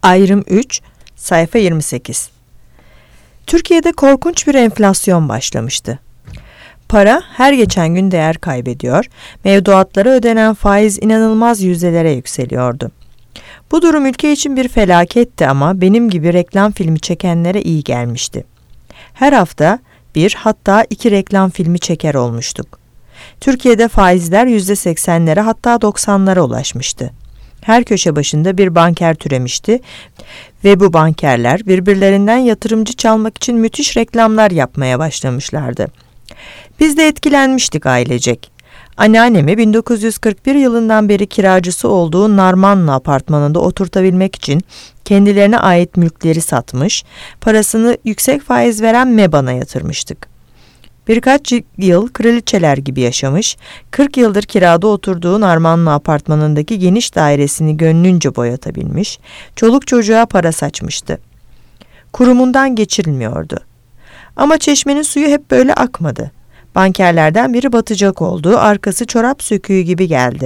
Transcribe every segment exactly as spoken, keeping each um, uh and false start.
Ayrım üç, sayfa yirmi sekiz. Türkiye'de korkunç bir enflasyon başlamıştı. Para her geçen gün değer kaybediyor, mevduatlara ödenen faiz inanılmaz yüzdelere yükseliyordu. Bu durum ülke için bir felaketti ama benim gibi reklam filmi çekenlere iyi gelmişti. Her hafta bir hatta iki reklam filmi çeker olmuştuk. Türkiye'de faizler yüzde seksenlere hatta doksanlara ulaşmıştı. Her köşe başında bir banker türemişti ve bu bankerler birbirlerinden yatırımcı çalmak için müthiş reklamlar yapmaya başlamışlardı. Biz de etkilenmiştik ailecek. Anneannemi bin dokuz yüz kırk bir yılından beri kiracısı olduğu Narmanlı apartmanında oturtabilmek için kendilerine ait mülkleri satmış, parasını yüksek faiz veren MEBAN'a yatırmıştık. Birkaç yıl kraliçeler gibi yaşamış, kırk yıldır kirada oturduğu Narmanlı apartmanındaki geniş dairesini gönlünce boyatabilmiş, çoluk çocuğa para saçmıştı. Kurumundan geçirilmiyordu. Ama çeşmenin suyu hep böyle akmadı. Bankerlerden biri batacak oldu, arkası çorap söküğü gibi geldi.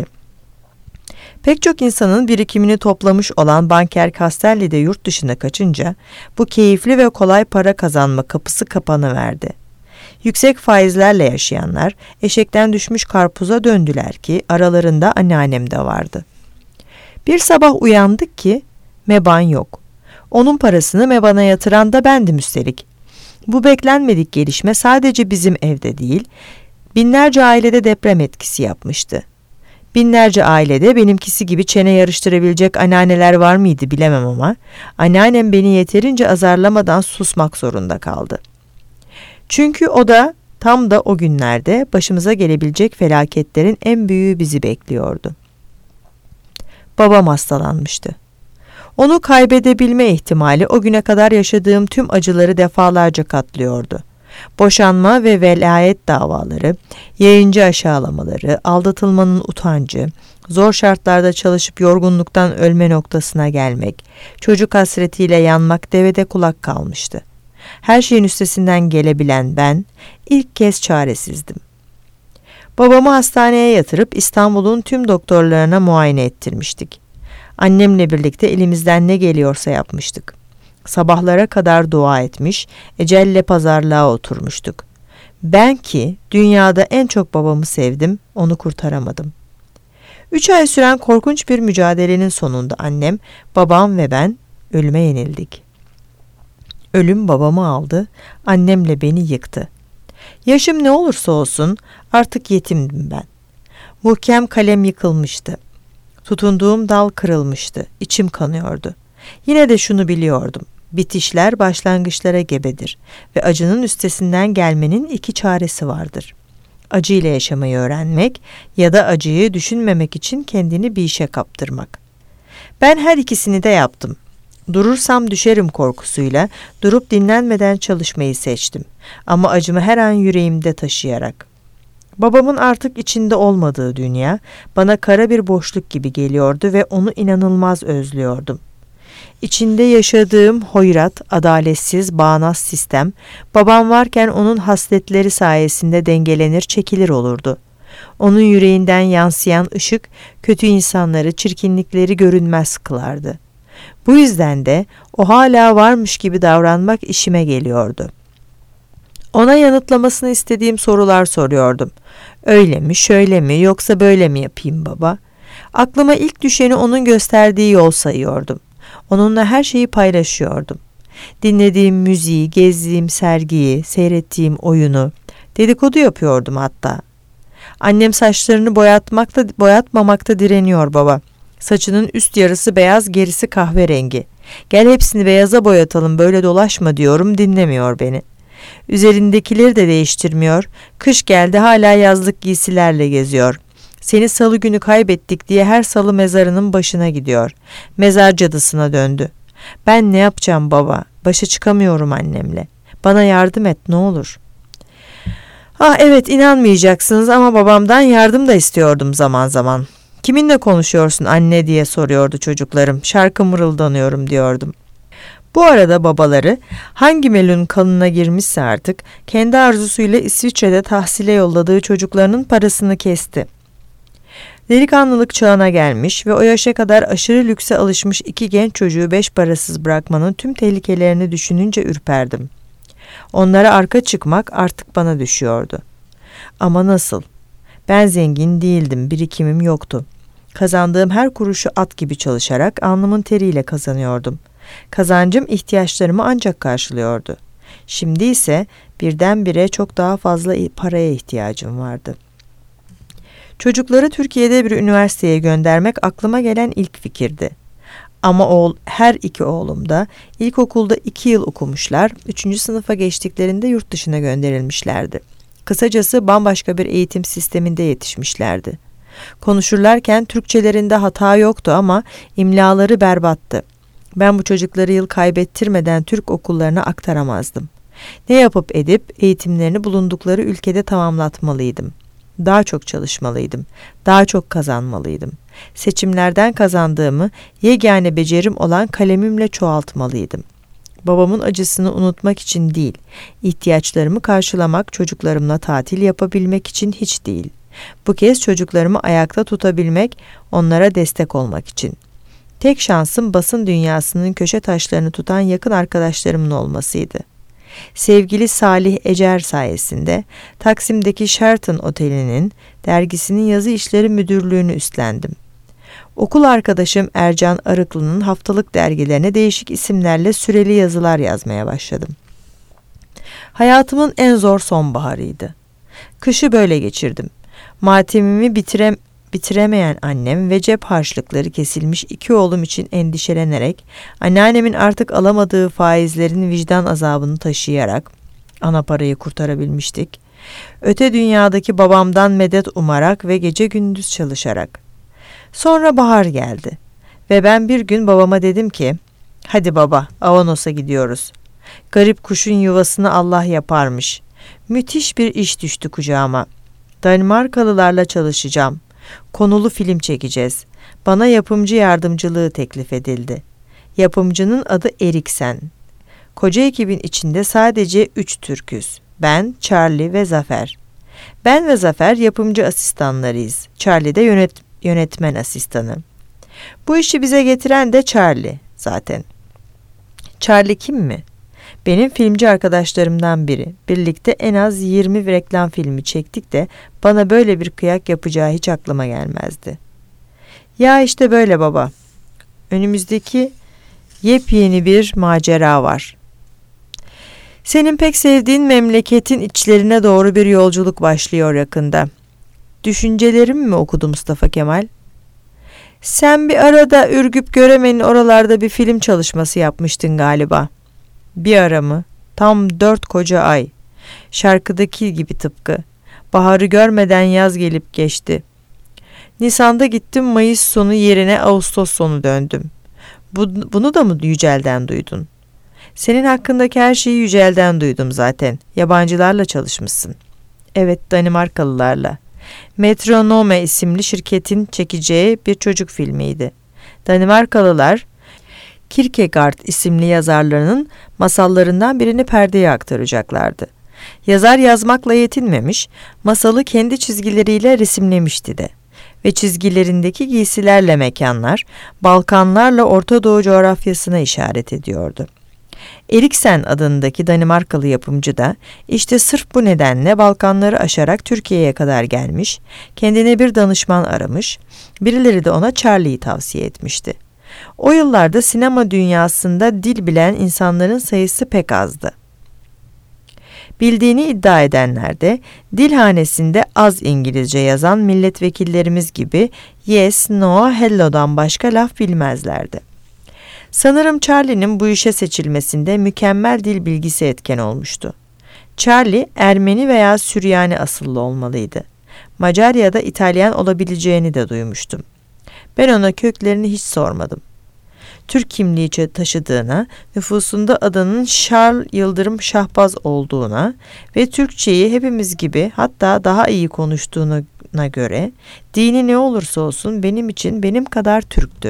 Pek çok insanın birikimini toplamış olan banker Castelli de yurt dışına kaçınca, bu keyifli ve kolay para kazanma kapısı kapanıverdi. Yüksek faizlerle yaşayanlar eşekten düşmüş karpuza döndüler ki aralarında anneannem de vardı. Bir sabah uyandık ki MEBAN yok. Onun parasını MEBAN'a yatıran da bendim üstelik. Bu beklenmedik gelişme sadece bizim evde değil, binlerce ailede deprem etkisi yapmıştı. Binlerce ailede benimkisi gibi çene yarıştırabilecek anneanneler var mıydı bilemem ama anneannem beni yeterince azarlamadan susmak zorunda kaldı. Çünkü o da tam da o günlerde başımıza gelebilecek felaketlerin en büyüğü bizi bekliyordu. Babam hastalanmıştı. Onu kaybedebilme ihtimali o güne kadar yaşadığım tüm acıları defalarca katlıyordu. Boşanma ve velayet davaları, yayıncı aşağılamaları, aldatılmanın utancı, zor şartlarda çalışıp yorgunluktan ölme noktasına gelmek, çocuk hasretiyle yanmak devede kulak kalmıştı. Her şeyin üstesinden gelebilen ben ilk kez çaresizdim. Babamı hastaneye yatırıp İstanbul'un tüm doktorlarına muayene ettirmiştik. Annemle birlikte elimizden ne geliyorsa yapmıştık. Sabahlara kadar dua etmiş, ecelle pazarlığa oturmuştuk. Ben ki dünyada en çok babamı sevdim, onu kurtaramadım. Üç ay süren korkunç bir mücadelenin sonunda annem, babam ve ben ölüme yenildik. Ölüm babamı aldı, annemle beni yıktı. Yaşım ne olursa olsun artık yetimdim ben. Muhkem kalem yıkılmıştı. Tutunduğum dal kırılmıştı, içim kanıyordu. Yine de şunu biliyordum, bitişler başlangıçlara gebedir ve acının üstesinden gelmenin iki çaresi vardır. Acıyla yaşamayı öğrenmek ya da acıyı düşünmemek için kendini bir işe kaptırmak. Ben her ikisini de yaptım. Durursam düşerim korkusuyla durup dinlenmeden çalışmayı seçtim. Ama acımı her an yüreğimde taşıyarak. Babamın artık içinde olmadığı dünya bana kara bir boşluk gibi geliyordu ve onu inanılmaz özlüyordum. İçinde yaşadığım hoyrat, adaletsiz, bağnaz sistem, babam varken onun hasletleri sayesinde dengelenir, çekilir olurdu. Onun yüreğinden yansıyan ışık, kötü insanları, çirkinlikleri görünmez kılardı. Bu yüzden de o hala varmış gibi davranmak işime geliyordu. Ona yanıtlamasını istediğim sorular soruyordum. Öyle mi, şöyle mi, yoksa böyle mi yapayım baba? Aklıma ilk düşeni onun gösterdiği yol sayıyordum. Onunla her şeyi paylaşıyordum. Dinlediğim müziği, gezdiğim sergiyi, seyrettiğim oyunu, dedikodu yapıyordum hatta. Annem saçlarını boyatmakta, boyatmamakta direniyor baba. Saçının üst yarısı beyaz, gerisi kahverengi. Gel hepsini beyaza boyatalım, böyle dolaşma diyorum, dinlemiyor beni. Üzerindekileri de değiştirmiyor. Kış geldi, hala yazlık giysilerle geziyor. Seni salı günü kaybettik diye her salı mezarının başına gidiyor. Mezar cadısına döndü. Ben ne yapacağım baba? Başa çıkamıyorum annemle. Bana yardım et ne olur. Ah evet, inanmayacaksınız ama babamdan yardım da istiyordum zaman zaman. Kiminle konuşuyorsun anne diye soruyordu çocuklarım. Şarkı mırıldanıyorum diyordum. Bu arada babaları hangi melun kanına girmişse artık kendi arzusuyla İsviçre'de tahsile yolladığı çocuklarının parasını kesti. Delikanlılık çağına gelmiş ve o yaşa kadar aşırı lükse alışmış iki genç çocuğu beş parasız bırakmanın tüm tehlikelerini düşününce ürperdim. Onlara arka çıkmak artık bana düşüyordu. Ama nasıl? Ben zengin değildim, birikimim yoktu. Kazandığım her kuruşu at gibi çalışarak alnımın teriyle kazanıyordum. Kazancım ihtiyaçlarımı ancak karşılıyordu. Şimdi ise birdenbire çok daha fazla paraya ihtiyacım vardı. Çocukları Türkiye'de bir üniversiteye göndermek aklıma gelen ilk fikirdi. Ama oğul, her iki oğlum da ilkokulda iki yıl okumuşlar, üçüncü sınıfa geçtiklerinde yurt dışına gönderilmişlerdi. Kısacası bambaşka bir eğitim sisteminde yetişmişlerdi. Konuşurlarken Türkçelerinde hata yoktu ama imlaları berbattı. Ben bu çocukları yıl kaybettirmeden Türk okullarına aktaramazdım. Ne yapıp edip eğitimlerini bulundukları ülkede tamamlatmalıydım. Daha çok çalışmalıydım. Daha çok kazanmalıydım. Seçimlerden kazandığımı yegane becerim olan kalemimle çoğaltmalıydım. Babamın acısını unutmak için değil, ihtiyaçlarımı karşılamak, çocuklarımla tatil yapabilmek için hiç değil. Bu kez çocuklarımı ayakta tutabilmek, onlara destek olmak için. Tek şansım basın dünyasının köşe taşlarını tutan yakın arkadaşlarımın olmasıydı. Sevgili Salih Ecer sayesinde Taksim'deki Sheraton Oteli'nin dergisinin yazı işleri müdürlüğünü üstlendim. Okul arkadaşım Ercan Arıklı'nın haftalık dergilerine değişik isimlerle süreli yazılar yazmaya başladım. Hayatımın en zor sonbaharıydı. Kışı böyle geçirdim. Matemimi bitirem bitiremeyen annem ve cep harçlıkları kesilmiş iki oğlum için endişelenerek, anneannemin artık alamadığı faizlerin vicdan azabını taşıyarak ana parayı kurtarabilmiştik. Öte dünyadaki babamdan medet umarak ve gece gündüz çalışarak. Sonra bahar geldi ve ben bir gün babama dedim ki, "Hadi baba, Avanos'a gidiyoruz. Garip kuşun yuvasını Allah yaparmış. Müthiş bir iş düştü kucağıma. Danimarkalılarla çalışacağım. Konulu film çekeceğiz. Bana yapımcı yardımcılığı teklif edildi. Yapımcının adı Eriksen. Koca ekibin içinde sadece üç Türk'üz. Ben, Charlie ve Zafer. Ben ve Zafer yapımcı asistanlarıyız. Charlie de yönet yönetmen asistanı. Bu işi bize getiren de Charlie zaten. Charlie kim mi? Benim filmci arkadaşlarımdan biri. Birlikte en az yirmi reklam filmi çektik de bana böyle bir kıyak yapacağı hiç aklıma gelmezdi. Ya işte böyle baba. Önümüzdeki yepyeni bir macera var. Senin pek sevdiğin memleketin içlerine doğru bir yolculuk başlıyor yakında. Düşüncelerimi mi okudu Mustafa Kemal? Sen bir arada Ürgüp Göreme'nin oralarda bir film çalışması yapmıştın galiba. Bir ara mı? Tam dört koca ay. Şarkıdaki gibi tıpkı. Baharı görmeden yaz gelip geçti. Nisan'da gittim, Mayıs sonu yerine Ağustos sonu döndüm. Bu, bunu da mı Yücel'den duydun? Senin hakkındaki her şeyi Yücel'den duydum zaten. Yabancılarla çalışmışsın. Evet, Danimarkalılarla. Metronome isimli şirketin çekeceği bir çocuk filmiydi. Danimarkalılar Kierkegaard isimli yazarlarının masallarından birini perdeye aktaracaklardı. Yazar yazmakla yetinmemiş, masalı kendi çizgileriyle resimlemişti de. Ve çizgilerindeki giysilerle mekanlar, Balkanlarla Orta Doğu coğrafyasına işaret ediyordu. Eriksen adındaki Danimarkalı yapımcı da işte sırf bu nedenle Balkanları aşarak Türkiye'ye kadar gelmiş, kendine bir danışman aramış, birileri de ona Charlie'yi tavsiye etmişti. O yıllarda sinema dünyasında dil bilen insanların sayısı pek azdı. Bildiğini iddia edenler de dilhanesinde az İngilizce yazan milletvekillerimiz gibi yes, no, hello'dan başka laf bilmezlerdi. Sanırım Charlie'nin bu işe seçilmesinde mükemmel dil bilgisi etken olmuştu. Charlie, Ermeni veya Süryani asıllı olmalıydı. Macar ya da İtalyan olabileceğini de duymuştum. Ben ona köklerini hiç sormadım. Türk kimliği taşıdığına, nüfusunda adının Charles Yıldırım Şahbaz olduğuna ve Türkçeyi hepimiz gibi hatta daha iyi konuştuğuna göre dini ne olursa olsun benim için benim kadar Türktü.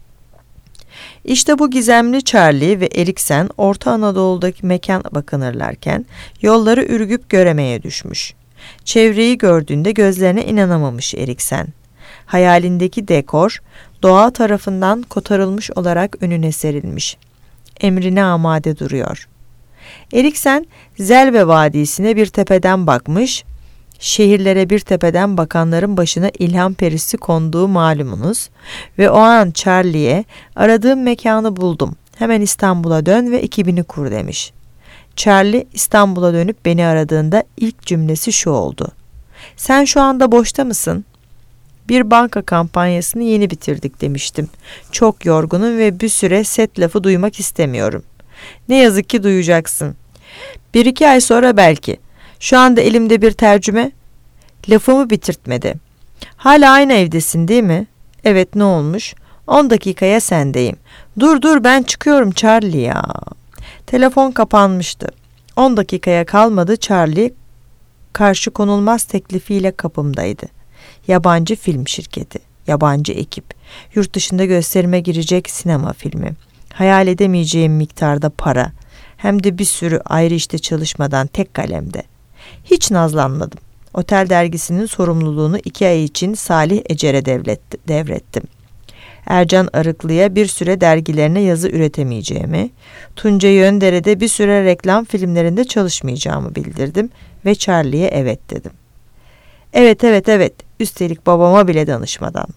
İşte bu gizemli Charlie ve Eriksen Orta Anadolu'daki mekan bakınırlarken yolları Ürgüp Göreme'ye düşmüş. Çevreyi gördüğünde gözlerine inanamamış Eriksen. Hayalindeki dekor, doğa tarafından kotarılmış olarak önüne serilmiş. Emrine amade duruyor. Eriksen, Zelve Vadisi'ne bir tepeden bakmış, şehirlere bir tepeden bakanların başına ilham perisi konduğu malumunuz ve o an Charlie'ye aradığım mekanı buldum. Hemen İstanbul'a dön ve ekibini kur demiş. Charlie İstanbul'a dönüp beni aradığında ilk cümlesi şu oldu. Sen şu anda boşta mısın? Bir banka kampanyasını yeni bitirdik demiştim. Çok yorgunum ve bir süre set lafı duymak istemiyorum. Ne yazık ki duyacaksın. Bir iki ay sonra belki. Şu anda elimde bir tercüme. Lafımı bitirtmedi. Hala aynı evdesin değil mi? Evet, ne olmuş? On dakikaya sendeyim. Dur dur ben çıkıyorum Charlie ya. Telefon kapanmıştı. On dakikaya kalmadı Charlie karşı konulmaz teklifiyle kapımdaydı. Yabancı film şirketi, yabancı ekip, yurt dışında gösterime girecek sinema filmi, hayal edemeyeceğim miktarda para, hem de bir sürü ayrı işte çalışmadan tek kalemde. Hiç nazlanmadım. Otel dergisinin sorumluluğunu iki ay için Salih Ecer'e devrettim. Ercan Arıklı'ya bir süre dergilerine yazı üretemeyeceğimi, Tunca Yönder'e bir süre reklam filmlerinde çalışmayacağımı bildirdim ve Charlie'ye evet dedim. Evet evet evet, üstelik babama bile danışmadan.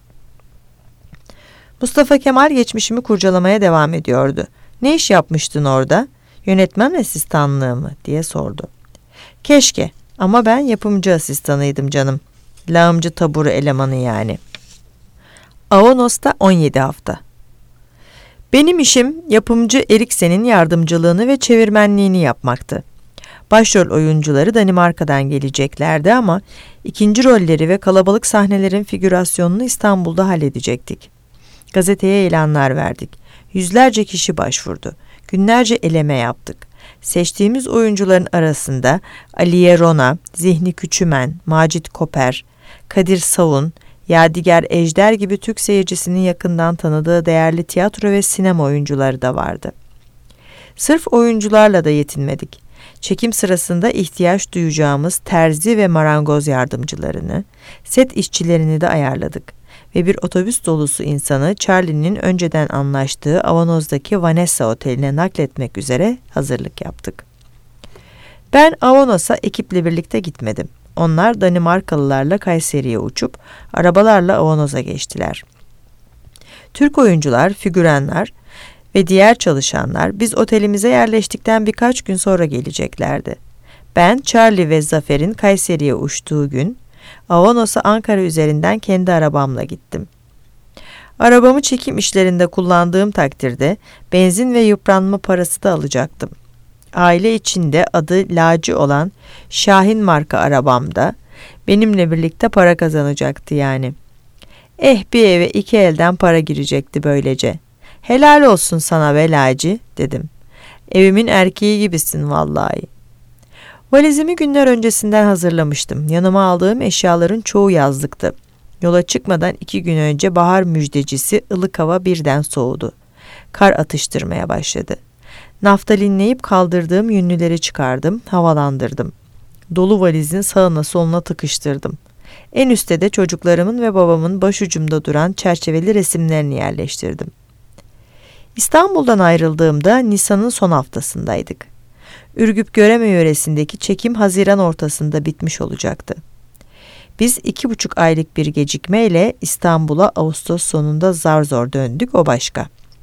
Mustafa Kemal geçmişimi kurcalamaya devam ediyordu. Ne iş yapmıştın orada? Yönetmen asistanlığı mı diye sordu. Keşke, ama ben yapımcı asistanıydım canım. Lağımcı taburu elemanı yani. Avanos'ta on yedi hafta. Benim işim yapımcı Eriksen'in yardımcılığını ve çevirmenliğini yapmaktı. Başrol oyuncuları Danimarka'dan geleceklerdi ama ikinci rolleri ve kalabalık sahnelerin figürasyonunu İstanbul'da halledecektik. Gazeteye ilanlar verdik. Yüzlerce kişi başvurdu. Günlerce eleme yaptık. Seçtiğimiz oyuncuların arasında Aliye Rona, Zihni Küçümen, Macit Koper, Kadir Savun, Yadigar Ejder gibi Türk seyircisinin yakından tanıdığı değerli tiyatro ve sinema oyuncuları da vardı. Sırf oyuncularla da yetinmedik. Çekim sırasında ihtiyaç duyacağımız terzi ve marangoz yardımcılarını, set işçilerini de ayarladık ve bir otobüs dolusu insanı Charlie'nin önceden anlaştığı Avanos'daki Vanessa Oteli'ne nakletmek üzere hazırlık yaptık. Ben Avanos'a ekiple birlikte gitmedim. Onlar Danimarkalılarla Kayseri'ye uçup arabalarla Avanos'a geçtiler. Türk oyuncular, figüranlar ve diğer çalışanlar biz otelimize yerleştikten birkaç gün sonra geleceklerdi. Ben, Charlie ve Zafer'in Kayseri'ye uçtuğu gün Avanos'a Ankara üzerinden kendi arabamla gittim. Arabamı çekim işlerinde kullandığım takdirde benzin ve yıpranma parası da alacaktım. Aile içinde adı Laci olan Şahin marka arabamda benimle birlikte para kazanacaktı yani. Eh, bir eve iki elden para girecekti böylece. Helal olsun sana be Laci dedim. Evimin erkeği gibisin vallahi. Valizimi günler öncesinden hazırlamıştım. Yanıma aldığım eşyaların çoğu yazlıktı. Yola çıkmadan iki gün önce bahar müjdecisi ılık hava birden soğudu. Kar atıştırmaya başladı. Naftalinleyip kaldırdığım yünlüleri çıkardım, havalandırdım. Dolu valizin sağına soluna tıkıştırdım. En üstte de çocuklarımın ve babamın başucumda duran çerçeveli resimlerini yerleştirdim. İstanbul'dan ayrıldığımda Nisan'ın son haftasındaydık. Ürgüp Göreme yöresindeki çekim Haziran ortasında bitmiş olacaktı. Biz iki buçuk aylık bir gecikmeyle İstanbul'a Ağustos sonunda zar zor döndük, o başka.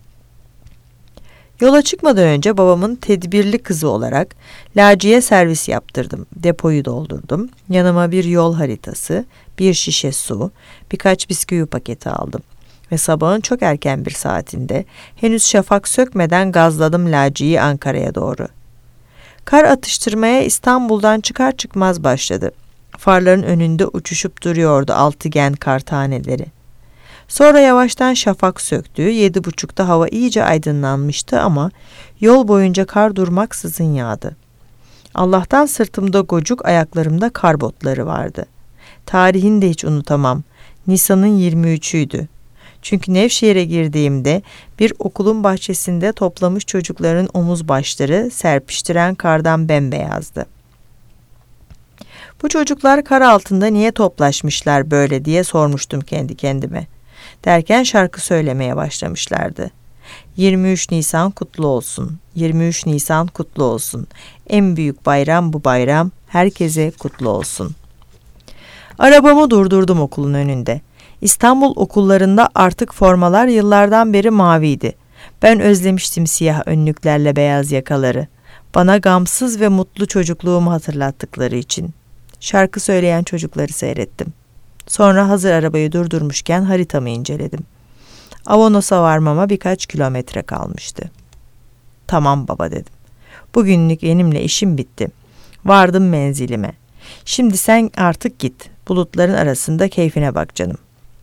Yola çıkmadan önce babamın tedbirli kızı olarak Laci'ye servis yaptırdım. Depoyu doldurdum. Yanıma bir yol haritası, bir şişe su, birkaç bisküvi paketi aldım. Ve sabahın çok erken bir saatinde henüz şafak sökmeden gazladım Laci'yi Ankara'ya doğru. Kar atıştırmaya İstanbul'dan çıkar çıkmaz başladı. Farların önünde uçuşup duruyordu altıgen kar taneleri. Sonra yavaştan şafak söktü, yedi buçukta hava iyice aydınlanmıştı ama yol boyunca kar durmaksızın yağdı. Allah'tan sırtımda gocuk, ayaklarımda kar botları vardı. Tarihini de hiç unutamam. Nisan'ın yirmi üçüydü. Çünkü Nevşehir'e girdiğimde bir okulun bahçesinde toplamış çocukların omuz başları serpiştiren kardan bembeyazdı. Bu çocuklar kar altında niye toplaşmışlar böyle diye sormuştum kendi kendime. Derken şarkı söylemeye başlamışlardı. yirmi üç Nisan kutlu olsun, yirmi üç Nisan kutlu olsun. En büyük bayram bu bayram, herkese kutlu olsun. Arabamı durdurdum okulun önünde. İstanbul okullarında artık formalar yıllardan beri maviydi. Ben özlemiştim siyah önlüklerle beyaz yakaları. Bana gamsız ve mutlu çocukluğumu hatırlattıkları için. Şarkı söyleyen çocukları seyrettim. Sonra hazır arabayı durdurmuşken haritamı inceledim. Avanos'a varmama birkaç kilometre kalmıştı. Tamam baba dedim. Bugünlük benimle işim bitti. Vardım menzilime. Şimdi sen artık git. Bulutların arasında keyfine bak canım.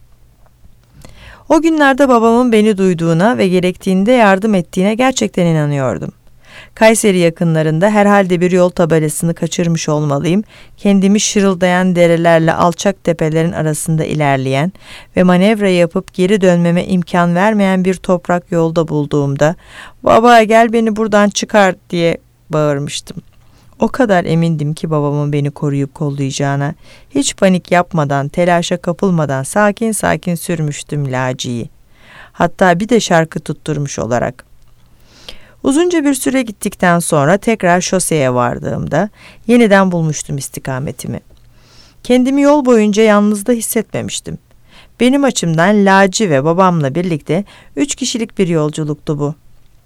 O günlerde babamın beni duyduğuna ve gerektiğinde yardım ettiğine gerçekten inanıyordum. Kayseri yakınlarında herhalde bir yol tabelasını kaçırmış olmalıyım. Kendimi şırıldayan derelerle alçak tepelerin arasında ilerleyen ve manevra yapıp geri dönmeme imkan vermeyen bir toprak yolda bulduğumda "Baba gel beni buradan çıkar" diye bağırmıştım. O kadar emindim ki babamın beni koruyup kollayacağına, hiç panik yapmadan, telaşa kapılmadan sakin sakin sürmüştüm laciyi. Hatta bir de şarkı tutturmuş olarak. Uzunca bir süre gittikten sonra tekrar şoseye vardığımda yeniden bulmuştum istikametimi. Kendimi yol boyunca yalnız da hissetmemiştim. Benim açımdan Laci ve babamla birlikte üç kişilik bir yolculuktu bu.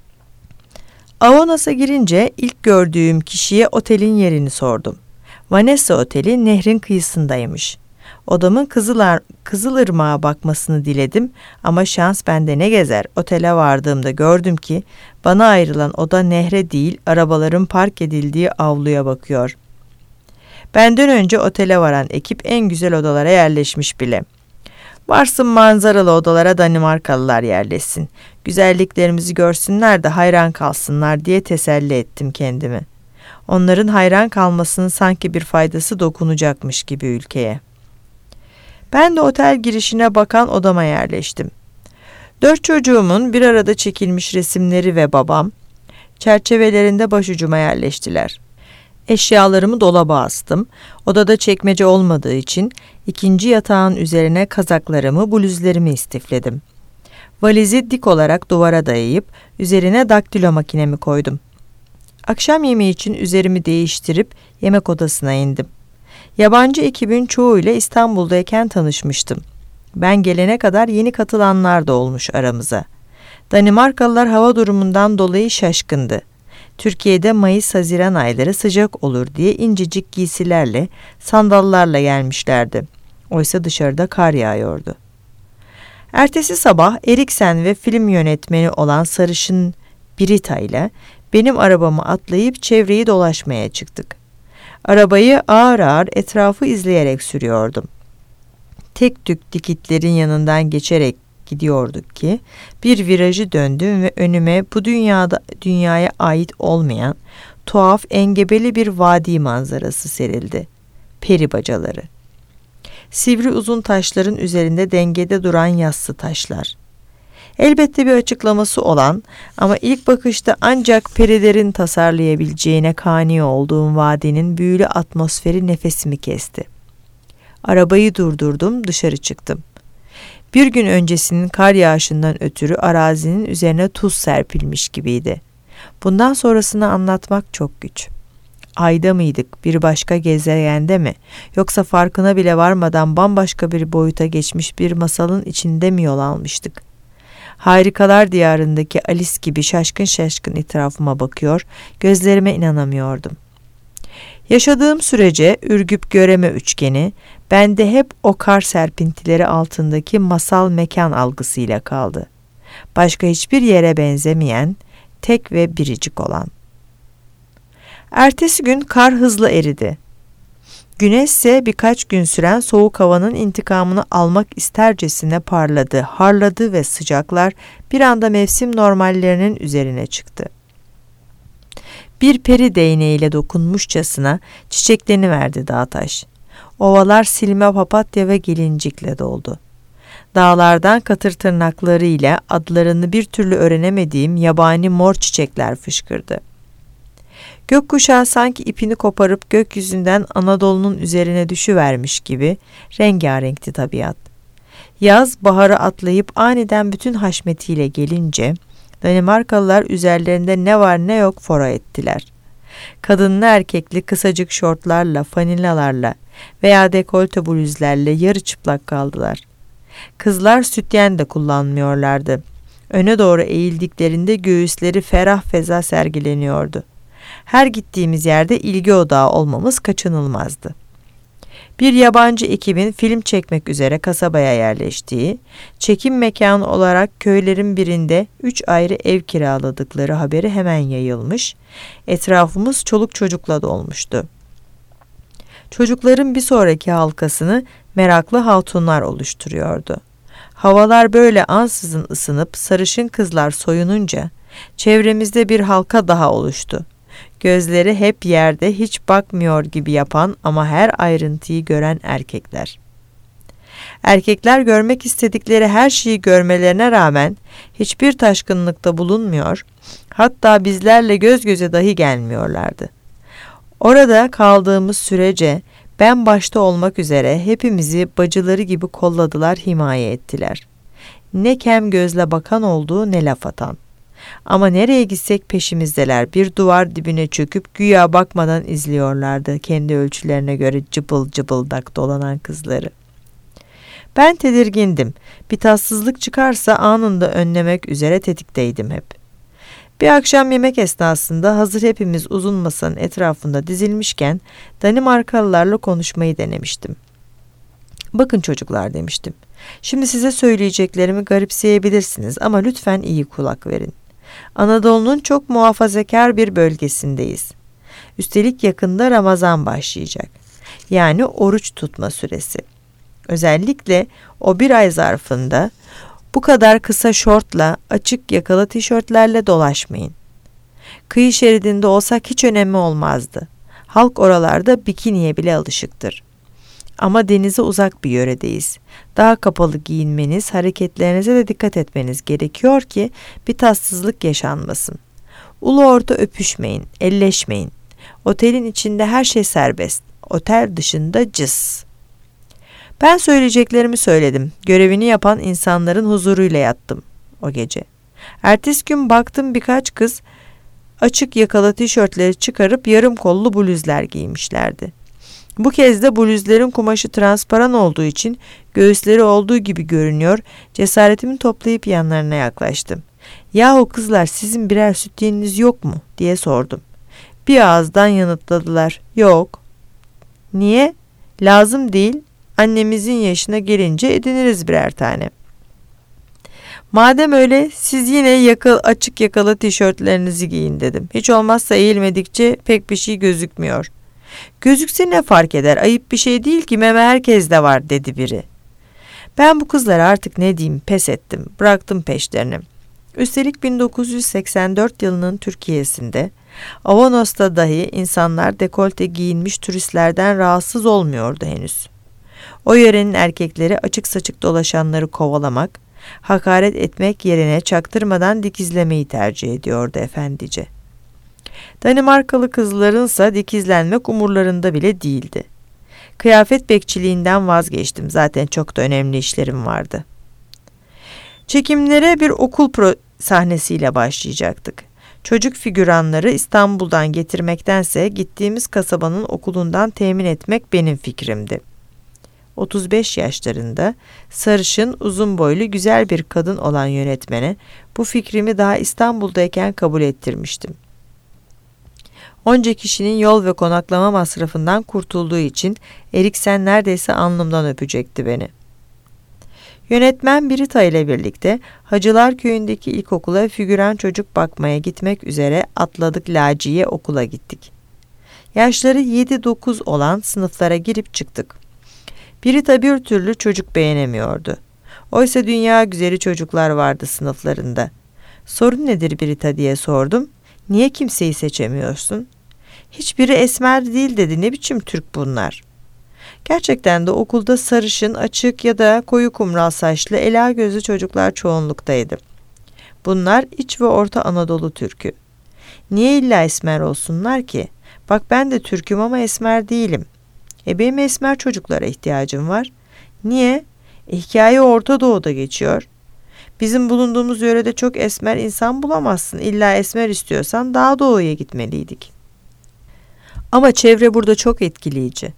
Avanos'a girince ilk gördüğüm kişiye otelin yerini sordum. Vanessa Oteli nehrin kıyısındaymış. Odamın Kızılar, Kızılırmak'a bakmasını diledim ama şans bende ne gezer. Otele vardığımda gördüm ki bana ayrılan oda nehre değil, arabaların park edildiği avluya bakıyor. Benden önce otele varan ekip en güzel odalara yerleşmiş bile. Varsın manzaralı odalara Danimarkalılar yerleşsin. Güzelliklerimizi görsünler de hayran kalsınlar diye teselli ettim kendimi. Onların hayran kalmasının sanki bir faydası dokunacakmış gibi ülkeye. Ben de otel girişine bakan odama yerleştim. Dört çocuğumun bir arada çekilmiş resimleri ve babam çerçevelerinde başucuma yerleştiler. Eşyalarımı dolaba astım. Odada çekmece olmadığı için ikinci yatağın üzerine kazaklarımı, bluzlarımı istifledim. Valizi dik olarak duvara dayayıp üzerine daktilo makinemi koydum. Akşam yemeği için üzerimi değiştirip yemek odasına indim. Yabancı ekibin çoğuyla İstanbul'dayken tanışmıştım. Ben gelene kadar yeni katılanlar da olmuş aramıza. Danimarkalılar hava durumundan dolayı şaşkındı. Türkiye'de Mayıs-Haziran ayları sıcak olur diye incecik giysilerle, sandallarla gelmişlerdi. Oysa dışarıda kar yağıyordu. Ertesi sabah Eriksen ve film yönetmeni olan sarışın Brita ile benim arabamı atlayıp çevreyi dolaşmaya çıktık. Arabayı ağır ağır etrafı izleyerek sürüyordum. Tek tük dikitlerin yanından geçerek gidiyorduk ki bir virajı döndüm ve önüme bu dünyada dünyaya ait olmayan tuhaf engebeli bir vadi manzarası serildi. Peri bacaları. Sivri uzun taşların üzerinde dengede duran yassı taşlar. Elbette bir açıklaması olan ama ilk bakışta ancak perilerin tasarlayabileceğine kani olduğum vadinin büyülü atmosferi nefesimi kesti. Arabayı durdurdum, dışarı çıktım. Bir gün öncesinin kar yağışından ötürü arazinin üzerine tuz serpilmiş gibiydi. Bundan sonrasını anlatmak çok güç. Ayda mıydık, bir başka gezegende mi, yoksa farkına bile varmadan bambaşka bir boyuta geçmiş bir masalın içinde mi yol almıştık? Harikalar diyarındaki Alice gibi şaşkın şaşkın etrafıma bakıyor, gözlerime inanamıyordum. Yaşadığım sürece Ürgüp Göreme üçgeni, bende hep o kar serpintileri altındaki masal mekan algısıyla kaldı. Başka hiçbir yere benzemeyen, tek ve biricik olan. Ertesi gün kar hızla eridi. Güneş ise birkaç gün süren soğuk havanın intikamını almak istercesine parladı, harladı ve sıcaklar bir anda mevsim normallerinin üzerine çıktı. Bir peri değneğiyle dokunmuşçasına çiçeklerini verdi dağtaş. Ovalar silme papatya ve gelincikle doldu. Dağlardan katır tırnaklarıyla adlarını bir türlü öğrenemediğim yabani mor çiçekler fışkırdı. Gökkuşağı sanki ipini koparıp gökyüzünden Anadolu'nun üzerine düşüvermiş gibi rengarenkti tabiat. Yaz baharı atlayıp aniden bütün haşmetiyle gelince Danimarkalılar üzerlerinde ne var ne yok fora ettiler. Kadınlı erkekli kısacık şortlarla, fanilalarla veya dekolte bluzlerle yarı çıplak kaldılar. Kızlar sütyen de kullanmıyorlardı. Öne doğru eğildiklerinde göğüsleri ferah feza sergileniyordu. Her gittiğimiz yerde ilgi odağı olmamız kaçınılmazdı. Bir yabancı ekibin film çekmek üzere kasabaya yerleştiği, çekim mekanı olarak köylerin birinde üç ayrı ev kiraladıkları haberi hemen yayılmış, etrafımız çoluk çocukla dolmuştu. Çocukların bir sonraki halkasını meraklı hatunlar oluşturuyordu. Havalar böyle ansızın ısınıp sarışın kızlar soyununca çevremizde bir halka daha oluştu. Gözleri hep yerde, hiç bakmıyor gibi yapan ama her ayrıntıyı gören erkekler. Erkekler görmek istedikleri her şeyi görmelerine rağmen hiçbir taşkınlıkta bulunmuyor, hatta bizlerle göz göze dahi gelmiyorlardı. Orada kaldığımız sürece ben başta olmak üzere hepimizi bacıları gibi kolladılar, himaye ettiler. Ne kem gözle bakan oldu, ne laf atan. Ama nereye gitsek peşimizdeler, bir duvar dibine çöküp güya bakmadan izliyorlardı kendi ölçülerine göre cıbıl cıbıldak dolanan kızları. Ben tedirgindim. Bir tatsızlık çıkarsa anında önlemek üzere tetikteydim hep. Bir akşam yemek esnasında hazır hepimiz uzun masanın etrafında dizilmişken Danimarkalılarla konuşmayı denemiştim. Bakın çocuklar demiştim. Şimdi size söyleyeceklerimi garipseyebilirsiniz ama lütfen iyi kulak verin. Anadolu'nun çok muhafazakar bir bölgesindeyiz. Üstelik yakında Ramazan başlayacak. Yani oruç tutma süresi. Özellikle o bir ay zarfında bu kadar kısa şortla, açık yakalı tişörtlerle dolaşmayın. Kıyı şeridinde olsak hiç önemi olmazdı. Halk oralarda bikiniye bile alışıktır. Ama denize uzak bir yöredeyiz. Daha kapalı giyinmeniz, hareketlerinize de dikkat etmeniz gerekiyor ki bir tatsızlık yaşanmasın. Ulu orta öpüşmeyin, elleşmeyin. Otelin içinde her şey serbest. Otel dışında cız. Ben söyleyeceklerimi söyledim. Görevini yapan insanların huzuruyla yattım o gece. Ertesi gün baktım birkaç kız açık yakalı tişörtleri çıkarıp yarım kollu bluzlar giymişlerdi. Bu kez de bluzların kumaşı transparan olduğu için göğüsleri olduğu gibi görünüyor, cesaretimi toplayıp yanlarına yaklaştım. "Yahu kızlar, sizin birer sütyeniniz yok mu?" diye sordum. Bir ağızdan yanıtladılar. "Yok." "Niye?" "Lazım değil. Annemizin yaşına gelince ediniriz birer tane." "Madem öyle siz yine yaka, açık yakalı tişörtlerinizi giyin" dedim. "Hiç olmazsa eğilmedikçe pek bir şey gözükmüyor." "Gözükse ne fark eder? Ayıp bir şey değil ki, meme herkeste var" dedi biri. Ben bu kızlara artık ne diyeyim, pes ettim. Bıraktım peşlerini. Üstelik bin dokuz yüz seksen dört yılının Türkiye'sinde Avanos'ta dahi insanlar dekolte giyinmiş turistlerden rahatsız olmuyordu henüz. O yörenin erkekleri açık saçık dolaşanları kovalamak, hakaret etmek yerine çaktırmadan dikizlemeyi tercih ediyordu efendice. Danimarkalı kızlarınsa dikizlenmek umurlarında bile değildi. Kıyafet bekçiliğinden vazgeçtim. Zaten çok da önemli işlerim vardı. Çekimlere bir okul pro sahnesiyle başlayacaktık. Çocuk figüranları İstanbul'dan getirmektense gittiğimiz kasabanın okulundan temin etmek benim fikrimdi. otuz beş yaşlarında sarışın, uzun boylu, güzel bir kadın olan yönetmene bu fikrimi daha İstanbul'dayken kabul ettirmiştim. Onca kişinin yol ve konaklama masrafından kurtulduğu için Eriksen neredeyse alnımdan öpecekti beni. Yönetmen Birita ile birlikte Hacılar Köyü'ndeki ilkokula figüran çocuk bakmaya gitmek üzere atladık Laci'ye okula gittik. Yaşları yedi dokuz olan sınıflara girip çıktık. Birita bir türlü çocuk beğenemiyordu. Oysa dünya güzeli çocuklar vardı sınıflarında. "Sorun nedir Birita?" diye sordum. "Niye kimseyi seçemiyorsun?" "Hiçbiri esmer değil" dedi. "Ne biçim Türk bunlar?" Gerçekten de okulda sarışın, açık ya da koyu kumral saçlı, ela gözlü çocuklar çoğunluktaydı. Bunlar İç ve Orta Anadolu Türkü. Niye illa esmer olsunlar ki? Bak ben de Türk'üm ama esmer değilim. E benim esmer çocuklara ihtiyacım var. Niye? E, hikaye Orta Doğu'da geçiyor. Bizim bulunduğumuz yörede çok esmer insan bulamazsın. İlla esmer istiyorsan daha doğuya gitmeliydik. Ama çevre burada çok etkileyici.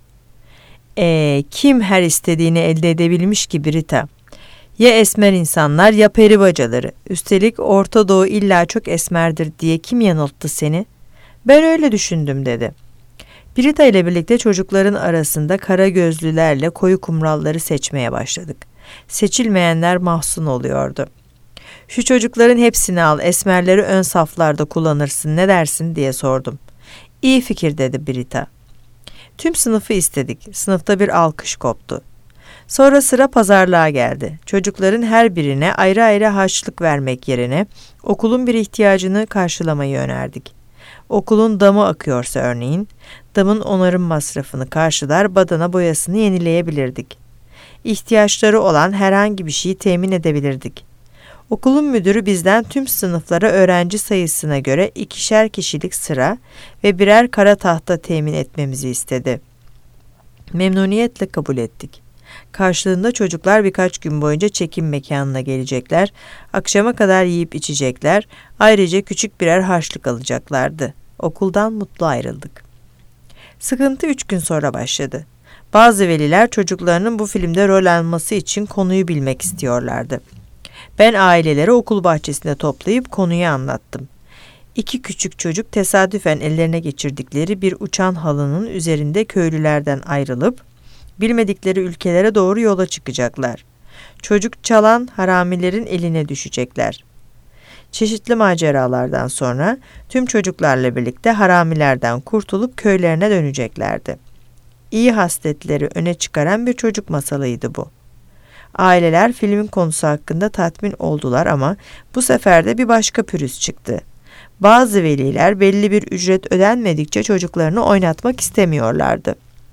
E, kim her istediğini elde edebilmiş ki Brita? Ya esmer insanlar ya peri bacaları. Üstelik Orta Doğu illa çok esmerdir diye kim yanılttı seni? Ben öyle düşündüm dedi. Brita ile birlikte çocukların arasında kara gözlülerle koyu kumralları seçmeye başladık. Seçilmeyenler mahzun oluyordu. Şu çocukların hepsini al, esmerleri ön saflarda kullanırsın, ne dersin diye sordum. İyi fikir dedi Brita. Tüm sınıfı istedik. Sınıfta bir alkış koptu. Sonra sıra pazarlığa geldi. Çocukların her birine ayrı ayrı harçlık vermek yerine okulun bir ihtiyacını karşılamayı önerdik. Okulun damı akıyorsa örneğin, damın onarım masrafını karşılar, badana boyasını yenileyebilirdik. İhtiyaçları olan herhangi bir şeyi temin edebilirdik. Okulun müdürü bizden tüm sınıflara öğrenci sayısına göre ikişer kişilik sıra ve birer kara tahta temin etmemizi istedi. Memnuniyetle kabul ettik. Karşılığında çocuklar birkaç gün boyunca çekim mekanına gelecekler, akşama kadar yiyip içecekler, ayrıca küçük birer harçlık alacaklardı. Okuldan mutlu ayrıldık. Sıkıntı üç gün sonra başladı. Bazı veliler çocuklarının bu filmde rol alması için konuyu bilmek istiyorlardı. Ben aileleri okul bahçesinde toplayıp konuyu anlattım. İki küçük çocuk tesadüfen ellerine geçirdikleri bir uçan halının üzerinde köylülerden ayrılıp bilmedikleri ülkelere doğru yola çıkacaklar. Çocuk çalan haramilerin eline düşecekler. Çeşitli maceralardan sonra tüm çocuklarla birlikte haramilerden kurtulup köylerine döneceklerdi. İyi hasletleri öne çıkaran bir çocuk masalıydı bu. Aileler filmin konusu hakkında tatmin oldular ama bu sefer de bir başka pürüz çıktı. Bazı veliler belli bir ücret ödenmedikçe çocuklarını oynatmak istemiyorlardı.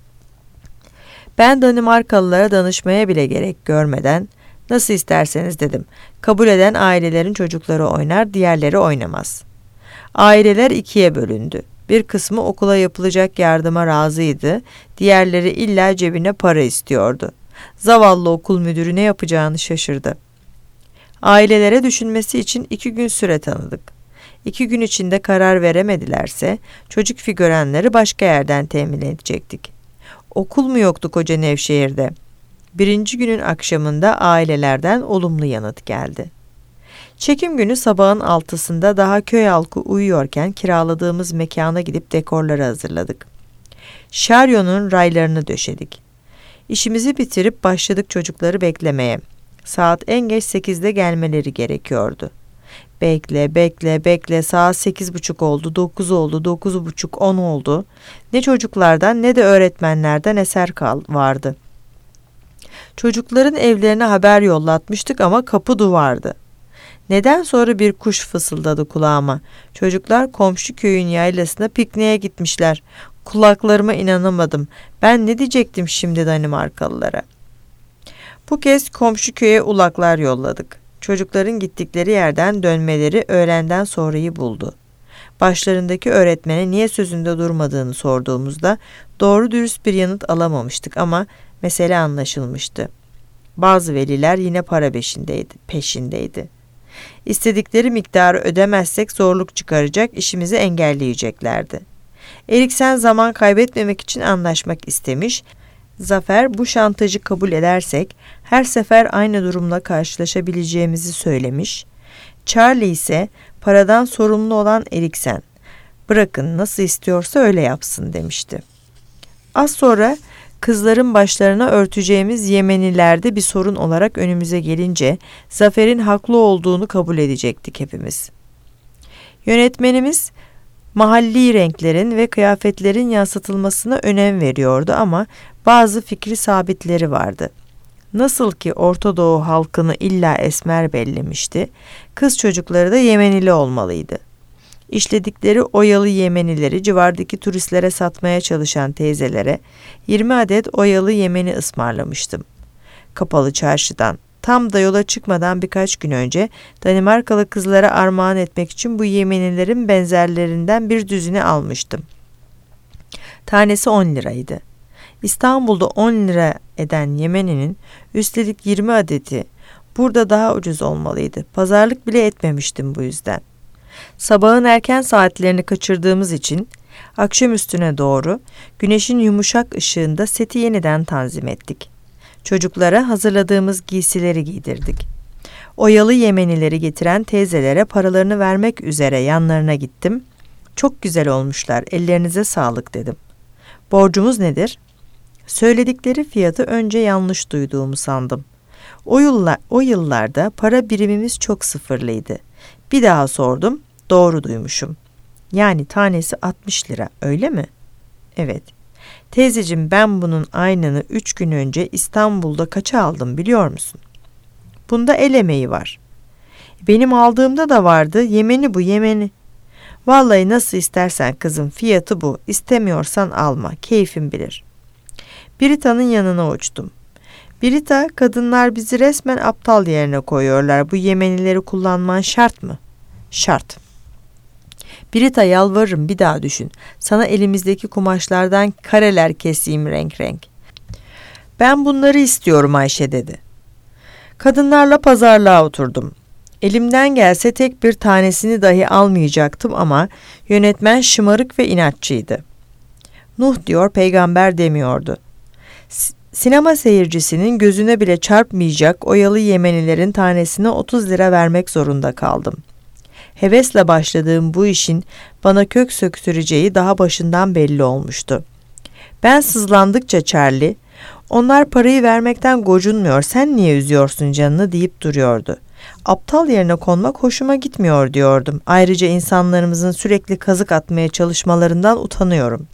Ben Danimarkalılara danışmaya bile gerek görmeden, nasıl isterseniz dedim. Kabul eden ailelerin çocukları oynar, diğerleri oynamaz. Aileler ikiye bölündü. Bir kısmı okula yapılacak yardıma razıydı, diğerleri illa cebine para istiyordu. Zavallı okul müdürü ne yapacağını şaşırdı. Ailelere düşünmesi için iki gün süre tanıdık. İki gün içinde karar veremedilerse çocuk figüranları başka yerden temin edecektik. Okul mu yoktu koca Nevşehir'de? Birinci günün akşamında ailelerden olumlu yanıt geldi. Çekim günü sabahın altısında daha köy halkı uyuyorken kiraladığımız mekana gidip dekorları hazırladık. Şaryonun raylarını döşedik. İşimizi bitirip başladık çocukları beklemeye. Saat en geç sekizde gelmeleri gerekiyordu. Bekle, bekle, bekle. Saat sekiz buçuk oldu, dokuz oldu, dokuz buçuk, on oldu. Ne çocuklardan ne de öğretmenlerden eser kal vardı. Çocukların evlerine haber yollatmıştık ama kapı duvardı. Neden sonra bir kuş fısıldadı kulağıma. Çocuklar komşu köyün yaylasına pikniğe gitmişler. Kulaklarıma inanamadım. Ben ne diyecektim şimdi Danimarkalılara? Bu kez komşu köye ulaklar yolladık. Çocukların gittikleri yerden dönmeleri öğlenden sonrayı buldu. Başlarındaki öğretmene niye sözünde durmadığını sorduğumuzda doğru dürüst bir yanıt alamamıştık ama mesele anlaşılmıştı. Bazı veliler yine para peşindeydi. peşindeydi. İstedikleri miktarı ödemezsek zorluk çıkaracak, işimizi engelleyeceklerdi. Eriksen zaman kaybetmemek için anlaşmak istemiş. Zafer bu şantajı kabul edersek her sefer aynı durumla karşılaşabileceğimizi söylemiş. Charlie ise paradan sorumlu olan Eriksen, bırakın nasıl istiyorsa öyle yapsın demişti. Az sonra kızların başlarına örteceğimiz Yemenilerde bir sorun olarak önümüze gelince Zafer'in haklı olduğunu kabul edecektik hepimiz. Yönetmenimiz mahalli renklerin ve kıyafetlerin yansıtılmasına önem veriyordu ama bazı fikri sabitleri vardı. Nasıl ki Orta Doğu halkını illa esmer bellemişti, kız çocukları da Yemenili olmalıydı. İşledikleri oyalı Yemenileri civardaki turistlere satmaya çalışan teyzelere yirmi adet oyalı Yemeni ısmarlamıştım. Kapalı çarşıdan, Tam da yola çıkmadan birkaç gün önce Danimarkalı kızlara armağan etmek için bu Yemenilerin benzerlerinden bir düzine almıştım. Tanesi on liraydı. İstanbul'da on lira eden Yemeni'nin üstelik yirmi adeti burada daha ucuz olmalıydı. Pazarlık bile etmemiştim bu yüzden. Sabahın erken saatlerini kaçırdığımız için akşam üstüne doğru güneşin yumuşak ışığında seti yeniden tanzim ettik. Çocuklara hazırladığımız giysileri giydirdik. Oyalı Yemenileri getiren teyzelere paralarını vermek üzere yanlarına gittim. Çok güzel olmuşlar, ellerinize sağlık dedim. Borcumuz nedir? Söyledikleri fiyatı önce yanlış duyduğumu sandım. O, yıllar, o yıllarda para birimimiz çok sıfırlıydı. Bir daha sordum, doğru duymuşum. Yani tanesi altmış lira, öyle mi? Evet. Teyzeciğim, ben bunun aynını üç gün önce İstanbul'da kaça aldım biliyor musun? Bunda el emeği var. Benim aldığımda da vardı, Yemeni bu, Yemeni. Vallahi nasıl istersen kızım, fiyatı bu. İstemiyorsan alma, keyfin bilir. Brita'nın yanına uçtum. Brita, kadınlar bizi resmen aptal yerine koyuyorlar. Bu Yemenileri kullanman şart mı? Şart. Brita, yalvarırım, bir daha düşün. Sana elimizdeki kumaşlardan kareler keseyim renk renk. Ben bunları istiyorum Ayşe dedi. Kadınlarla pazarlığa oturdum. Elimden gelse tek bir tanesini dahi almayacaktım ama yönetmen şımarık ve inatçıydı. Nuh diyor, peygamber demiyordu. S- sinema seyircisinin gözüne bile çarpmayacak oyalı Yemenilerin tanesine otuz lira vermek zorunda kaldım. Hevesle başladığım bu işin bana kök söktüreceği daha başından belli olmuştu. Ben sızlandıkça Charlie, onlar parayı vermekten gocunmuyor, sen niye üzüyorsun canını deyip duruyordu. Aptal yerine konmak hoşuma gitmiyor diyordum. Ayrıca insanlarımızın sürekli kazık atmaya çalışmalarından utanıyorum.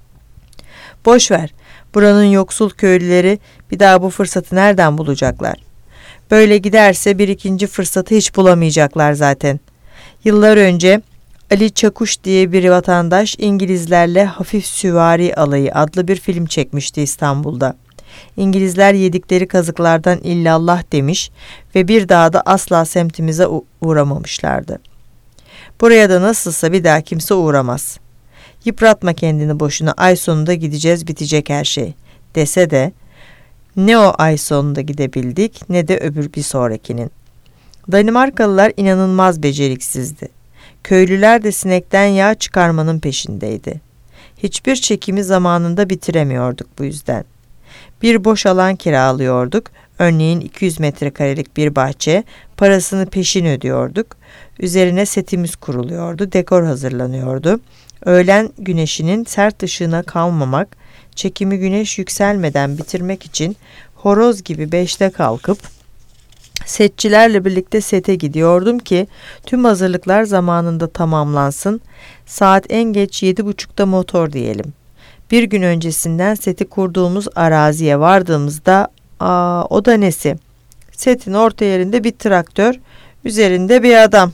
Boş ver, buranın yoksul köylüleri bir daha bu fırsatı nereden bulacaklar? Böyle giderse bir ikinci fırsatı hiç bulamayacaklar zaten. Yıllar önce Ali Çakuş diye bir vatandaş İngilizlerle Hafif Süvari Alayı adlı bir film çekmişti İstanbul'da. İngilizler yedikleri kazıklardan illallah demiş ve bir daha da asla semtimize uğramamışlardı. Buraya da nasılsa bir daha kimse uğramaz. Yıpratma kendini boşuna, ay sonunda gideceğiz, bitecek her şey dese de ne o ay sonunda gidebildik ne de öbür bir sonrakinin. Danimarkalılar inanılmaz beceriksizdi. Köylüler de sinekten yağ çıkarmanın peşindeydi. Hiçbir çekimi zamanında bitiremiyorduk bu yüzden. Bir boş alan kiralıyorduk. Örneğin iki yüz metrekarelik bir bahçe, parasını peşin ödüyorduk. Üzerine setimiz kuruluyordu, dekor hazırlanıyordu. Öğlen güneşinin sert ışığına kalmamak, çekimi güneş yükselmeden bitirmek için horoz gibi beşte kalkıp setçilerle birlikte sete gidiyordum ki tüm hazırlıklar zamanında tamamlansın. Saat en geç yedi buçukta motor diyelim. Bir gün öncesinden seti kurduğumuz araziye vardığımızda, aa o da nesi? Setin orta yerinde bir traktör, üzerinde bir adam.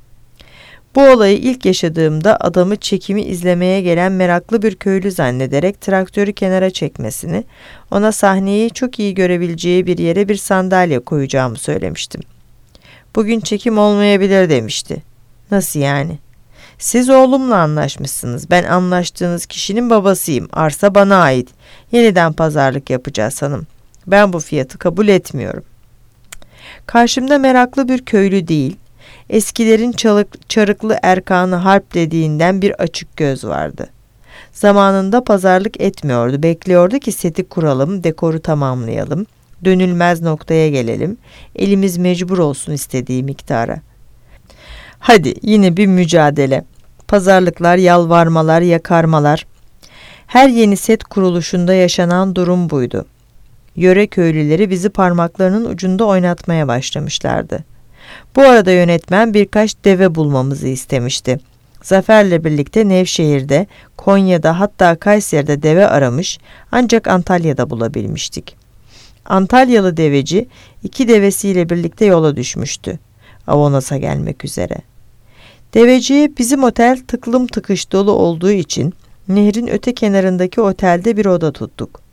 Bu olayı ilk yaşadığımda adamı çekimi izlemeye gelen meraklı bir köylü zannederek traktörü kenara çekmesini, ona sahneyi çok iyi görebileceği bir yere bir sandalye koyacağımı söylemiştim. Bugün çekim olmayabilir demişti. Nasıl yani? Siz oğlumla anlaşmışsınız. Ben anlaştığınız kişinin babasıyım. Arsa bana ait. Yeniden pazarlık yapacağız hanım. Ben bu fiyatı kabul etmiyorum. Karşımda meraklı bir köylü değil, eskilerin çalık, çarıklı erkanı harp dediğinden bir açık göz vardı. Zamanında pazarlık etmiyordu. Bekliyordu ki seti kuralım, dekoru tamamlayalım, dönülmez noktaya gelelim. Elimiz mecbur olsun istediği miktara. Hadi yine bir mücadele. Pazarlıklar, yalvarmalar, yakarmalar. Her yeni set kuruluşunda yaşanan durum buydu. Yöre köylüleri bizi parmaklarının ucunda oynatmaya başlamışlardı. Bu arada yönetmen birkaç deve bulmamızı istemişti. Zafer'le birlikte Nevşehir'de, Konya'da, hatta Kayseri'de deve aramış, ancak Antalya'da bulabilmiştik. Antalyalı deveci iki devesiyle birlikte yola düşmüştü. Avanos'a gelmek üzere. Deveciye bizim otel tıklım tıkış dolu olduğu için nehrin öte kenarındaki otelde bir oda tuttuk.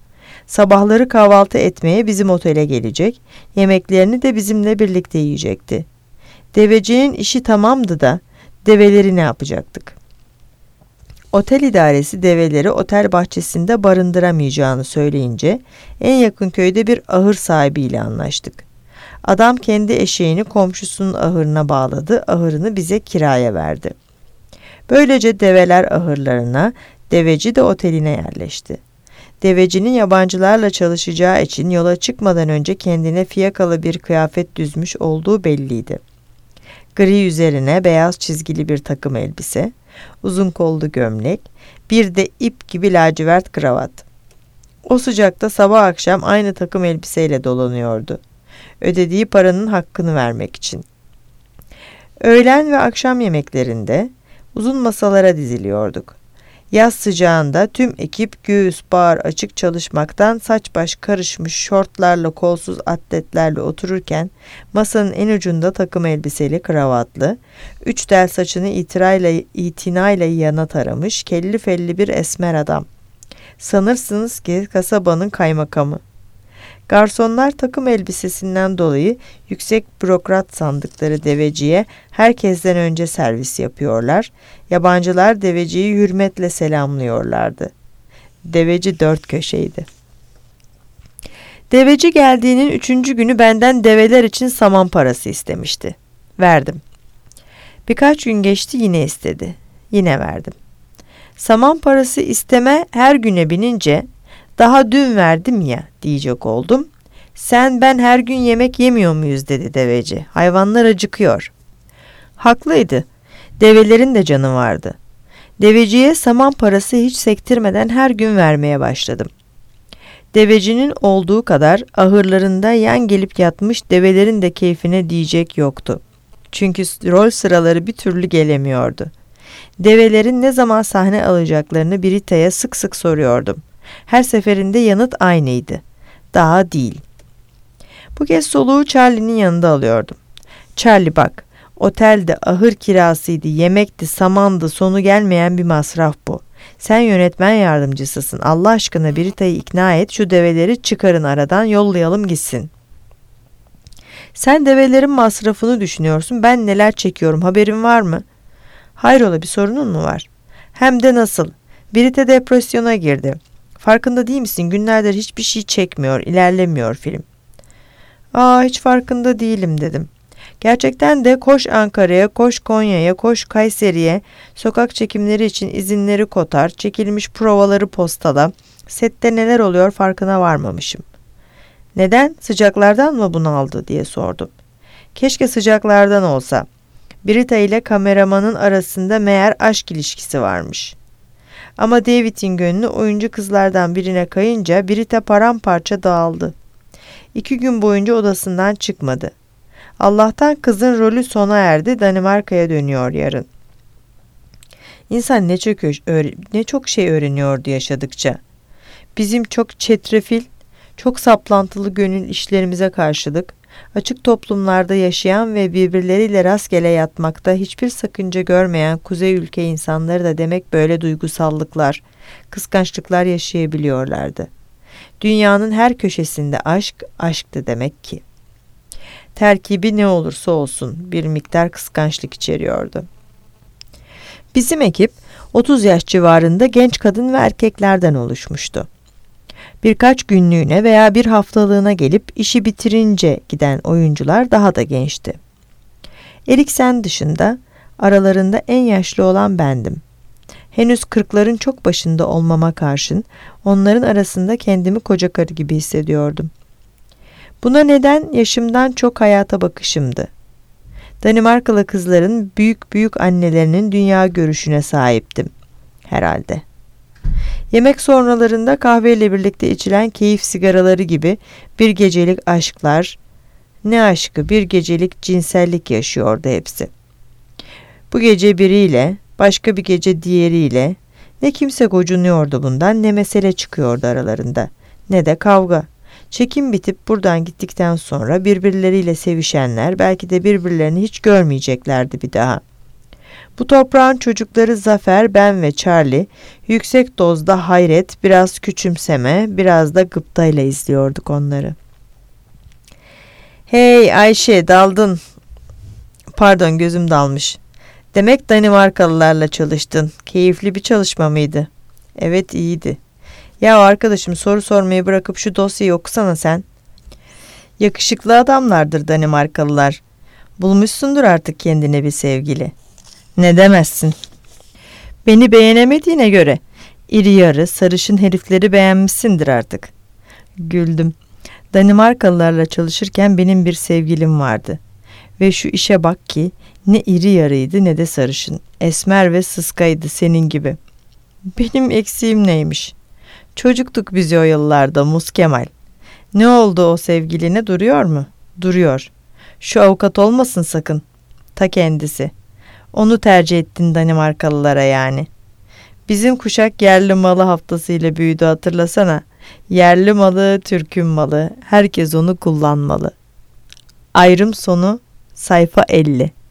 Sabahları kahvaltı etmeye bizim otele gelecek, yemeklerini de bizimle birlikte yiyecekti. Devecinin işi tamamdı da develeri ne yapacaktık? Otel idaresi develeri otel bahçesinde barındıramayacağını söyleyince en yakın köyde bir ahır sahibiyle anlaştık. Adam kendi eşeğini komşusunun ahırına bağladı, ahırını bize kiraya verdi. Böylece develer ahırlarına, deveci de oteline yerleşti. Devecinin yabancılarla çalışacağı için yola çıkmadan önce kendine fiyakalı bir kıyafet düzmüş olduğu belliydi. Gri üzerine beyaz çizgili bir takım elbise, uzun kollu gömlek, bir de ip gibi lacivert kravat. O sıcakta sabah akşam aynı takım elbiseyle dolanıyordu. Ödediği paranın hakkını vermek için. Öğlen ve akşam yemeklerinde uzun masalara diziliyorduk. Yaz sıcağında tüm ekip göğüs bağır açık çalışmaktan saç baş karışmış şortlarla kolsuz atletlerle otururken masanın en ucunda takım elbiseli kravatlı, üç tel saçını itirayla, itinayla yana taramış kelli felli bir esmer adam. Sanırsınız ki kasabanın kaymakamı. Garsonlar takım elbisesinden dolayı yüksek bürokrat sandıkları deveciye herkesten önce servis yapıyorlar. Yabancılar deveciyi hürmetle selamlıyorlardı. Deveci dört köşeydi. Deveci geldiğinin üçüncü günü benden develer için saman parası istemişti. Verdim. Birkaç gün geçti, yine istedi. Yine verdim. Saman parası isteme her güne binince "Daha dün verdim ya" diyecek oldum. "Sen ben her gün yemek yemiyor muyuz?" dedi deveci. "Hayvanlar acıkıyor." Haklıydı. Develerin de canı vardı. Deveciye saman parası hiç sektirmeden her gün vermeye başladım. Devecinin olduğu kadar ahırlarında yan gelip yatmış develerin de keyfine diyecek yoktu. Çünkü rol sıraları bir türlü gelemiyordu. Develerin ne zaman sahne alacaklarını Brita'ya sık sık soruyordum. Her seferinde yanıt aynıydı. Daha değil. Bu kez soluğu Charlie'nin yanında alıyordum. "Charlie bak, otelde ahır kirasıydı, yemekti, samandı, sonu gelmeyen bir masraf bu. Sen yönetmen yardımcısısın. Allah aşkına Brita'yı ikna et, şu develeri çıkarın aradan, yollayalım gitsin." "Sen develerin masrafını düşünüyorsun, ben neler çekiyorum, haberin var mı?" "Hayrola, bir sorunun mu var?" "Hem de nasıl. Brita depresyona girdi. Farkında değil misin? Günlerdir hiçbir şey çekmiyor, ilerlemiyor film." "Aa, hiç farkında değilim" dedim. Gerçekten de koş Ankara'ya, koş Konya'ya, koş Kayseri'ye, sokak çekimleri için izinleri kotar, çekilmiş provaları postala, sette neler oluyor farkına varmamışım. "Neden? Sıcaklardan mı bunaldı?" diye sordum. Keşke sıcaklardan olsa. Brita ile kameramanın arasında meğer aşk ilişkisi varmış. Ama David'in gönlü oyuncu kızlardan birine kayınca Brita paramparça dağıldı. İki gün boyunca odasından çıkmadı. Allah'tan kızın rolü sona erdi, Danimarka'ya dönüyor yarın. İnsan ne çok, ne çok şey öğreniyordu yaşadıkça. Bizim çok çetrefil, çok saplantılı gönül işlerimize karşılık, açık toplumlarda yaşayan ve birbirleriyle rastgele yatmakta hiçbir sakınca görmeyen kuzey ülke insanları da demek böyle duygusallıklar, kıskançlıklar yaşayabiliyorlardı. Dünyanın her köşesinde aşk, aşktı demek ki. Terkibi ne olursa olsun bir miktar kıskançlık içeriyordu. Bizim ekip otuz yaş civarında genç kadın ve erkeklerden oluşmuştu. Birkaç günlüğüne veya bir haftalığına gelip işi bitirince giden oyuncular daha da gençti. Eriksen dışında aralarında en yaşlı olan bendim. Henüz kırkların çok başında olmama karşın onların arasında kendimi koca karı gibi hissediyordum. Buna neden yaşımdan çok hayata bakışımdı. Danimarkalı kızların büyük büyük annelerinin dünya görüşüne sahiptim herhalde. Yemek sonralarında kahveyle birlikte içilen keyif sigaraları gibi bir gecelik aşklar, ne aşkı, bir gecelik cinsellik yaşıyordu hepsi. Bu gece biriyle, başka bir gece diğeriyle, ne kimse gocunuyordu bundan, ne mesele çıkıyordu aralarında, ne de kavga. Çekim bitip buradan gittikten sonra birbirleriyle sevişenler belki de birbirlerini hiç görmeyeceklerdi bir daha. Bu toprağın çocukları Zafer, ben ve Charlie yüksek dozda hayret, biraz küçümseme, biraz da gıptayla izliyorduk onları. Hey Ayşe, daldın. Pardon, gözüm dalmış. Demek Danimarkalılarla çalıştın. Keyifli bir çalışma mıydı? Evet, iyiydi. Ya arkadaşım, soru sormayı bırakıp şu dosyayı okusana sen. Yakışıklı adamlardır Danimarkalılar. Bulmuşsundur artık kendine bir sevgili. Ne demezsin? Beni beğenemediğine göre iri yarı sarışın herifleri beğenmişsindir artık. Güldüm. Danimarkalılarla çalışırken benim bir sevgilim vardı. Ve şu işe bak ki ne iri yarıydı ne de sarışın. Esmer ve sıskaydı senin gibi. Benim eksiğim neymiş? Çocuktuk biz o yıllarda Mus Kemal. Ne oldu o sevgiline, duruyor mu? Duruyor. Şu avukat olmasın sakın. Ta kendisi. Onu tercih ettin Danimarkalılara yani. Bizim kuşak yerli malı haftasıyla büyüdü, hatırlasana. Yerli malı, Türk'ün malı. Herkes onu kullanmalı. Ayrım sonu sayfa elli.